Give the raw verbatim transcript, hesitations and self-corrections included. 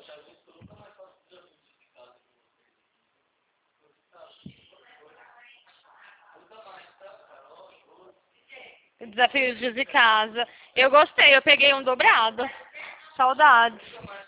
Desafios de casa. Eu gostei, eu peguei um dobrado. Saudades.